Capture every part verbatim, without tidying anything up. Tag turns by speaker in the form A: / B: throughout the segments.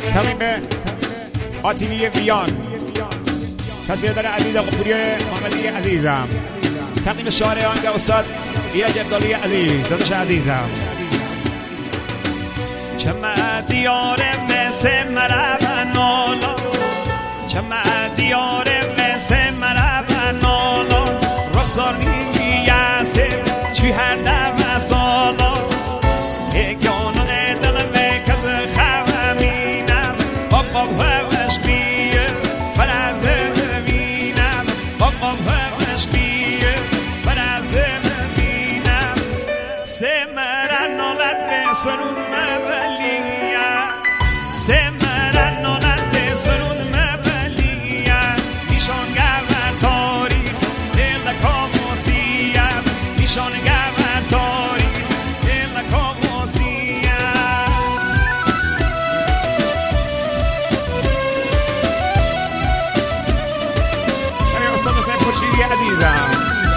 A: تقدیم به آتیلی ویان، تصویردار عزیز قفوری محمدی عزیزم، تقدیم شاعر آهنگ استاد ایرج ابدالی عزیز، داداش عزیزم. چما دیار مثل مرا نالا، چما دیار مثل مرا نالا، رخسار نیمیاسه چی هر دم سالا، یکیانو دل مکز خوامینم، بابا هوش بیه فراز ببینم، بابا هوش بیه فراز ببینم، سمرا نولد به سرود مبلیه، سمرا نولد به سرود مبلیه، ایشان گور تاریخ دل کاموسیه، ایشان گور تاریخ دل کاموسیه. همین استاد حسین خورشیدی عزیزم.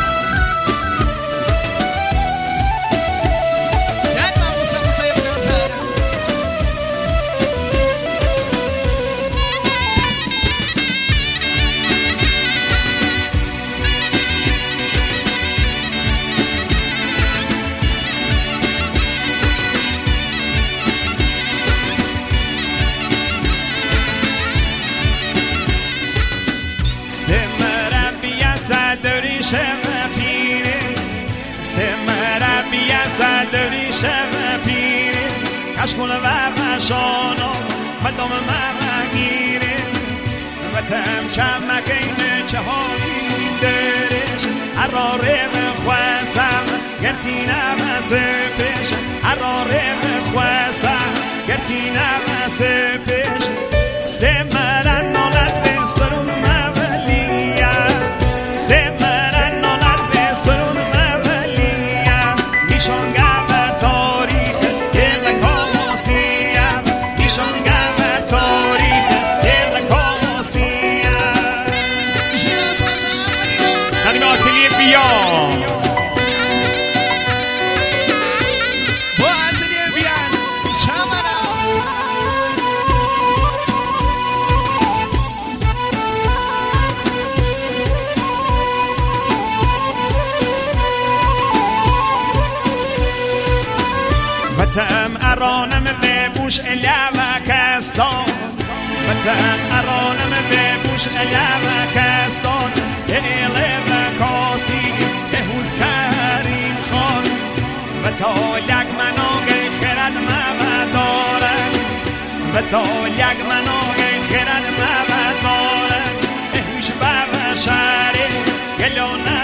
A: سمرا بیا صدری شم پیره، سمرا بیا صدری شم پیره، کشکول و مشانو مدام مگیره، و تم کم مگین چه حالی درش، حراره بخواسم گرتینم سپش، حراره بخواسم گرتینم سپش، سمرا نولد به سرون مبلیه، سمرا نولد به سرون مبلیه، ایشان گور تاریخ دل کاموسیه، ایشان گور تاریخ دل کاموسیه. تقدیم آتیلی ویان. با آتیلی ویان چمرا وتم ارانم ببوش الیوه کستان، وتم ارانم ببوش الیوه کستان، دل بکاسی دهوز کریم خان، و تا یک مناگ خرد مبدارد، و تا یک مناگ خرد مبدارد، اهوش ببشاره گلانه